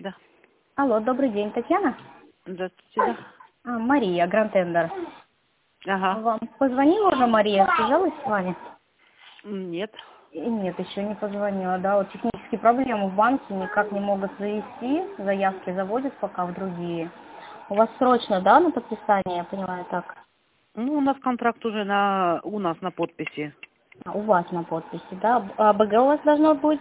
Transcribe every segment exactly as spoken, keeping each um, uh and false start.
Да. Алло, добрый день, Татьяна? Здравствуйте, да. А, Мария, Гранд-Тендер. Ага. Вам позвонила уже Мария, связалась с вами? Нет. И нет, еще не позвонила, да, вот технические проблемы в банке, никак не могут завести, заявки заводят пока в другие. У вас срочно, да, на подписание, я понимаю, так? Ну, у нас контракт уже на у нас на подписи. А, у вас на подписи, да? А БГ у вас должно быть?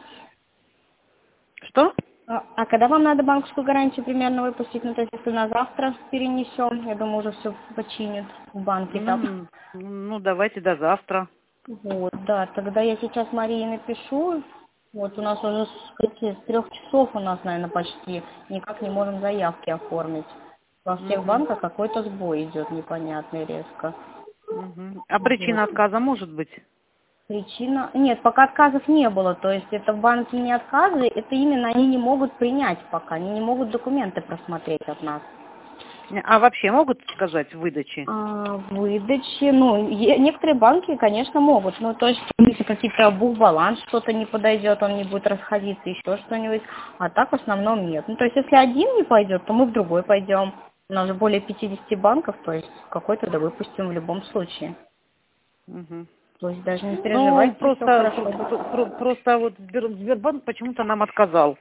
Что? А, а когда вам надо банковскую гарантию примерно выпустить? Ну, то есть, если на завтра перенесем, я думаю, уже все починят в банке там. Ну, ну, давайте до завтра. Вот, да, тогда я сейчас Марии напишу. Вот у нас уже с, какие, с трех часов у нас, наверное, почти никак не можем заявки оформить. Во всех Угу. банках какой-то сбой идет непонятный резко. Угу. А Вот. причина отказа может быть? Причина... Нет, пока отказов не было. То есть это в банке не отказы, это именно они не могут принять пока. Они не могут документы просмотреть от нас. А вообще могут сказать в выдаче? А, выдачи, ну, е- некоторые банки, конечно, могут. Ну, то есть, если какие-то бухбаланс, что-то не подойдет, он не будет расходиться, еще что-нибудь. А так в основном нет. Ну, то есть, если один не пойдет, то мы в другой пойдем. У нас же более пятидесяти банков, то есть, какой-то да выпустим в любом случае. Угу. То есть, даже не Ну, переживайте, все просто, хорошо про- будет. про- просто вот Сбер- Сбербанк почему-то нам отказал.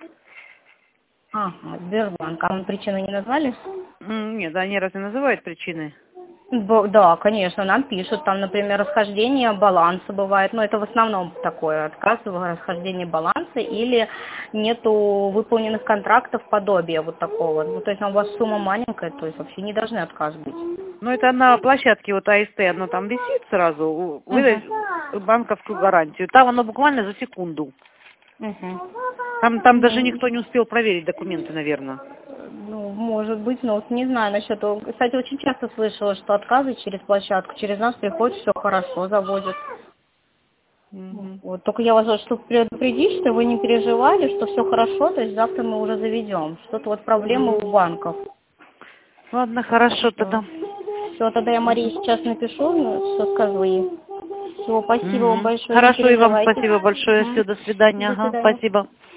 Ага, Сбербанк. А вам причину не назвали? М, Нет, они разве называют причины? Б- Да, конечно, нам пишут, там, например, расхождение баланса бывает, но это в основном такое, отказ в расхождении баланса или нету выполненных контрактов подобия вот такого. Ну, то есть у вас сумма маленькая, то есть вообще не должны отказ быть. Ну, это на площадке вот АСТ, оно там висит сразу, выдать Угу. банковскую гарантию. Там оно буквально за секунду. Угу. Там, там даже Ну, никто не успел проверить документы, наверное. ну, может быть, но вот не знаю насчет того. Кстати, очень часто слышала, что отказы через площадку, через нас приходят, все хорошо, заводят. Мгм. Вот, только я вас вот, чтобы предупредить, что вы не переживали, что все хорошо, то есть завтра мы уже заведем. Что-то вот проблемы Мгм. у банков. Ладно, хорошо тогда. Все, тогда я Марии Мгм. сейчас напишу, ну, что скажу ей. Все, спасибо вам Мгм. большое, не Хорошо, и вам переживайте. спасибо большое. Мгм. Все, до свидания. До Ага, свидания. спасибо.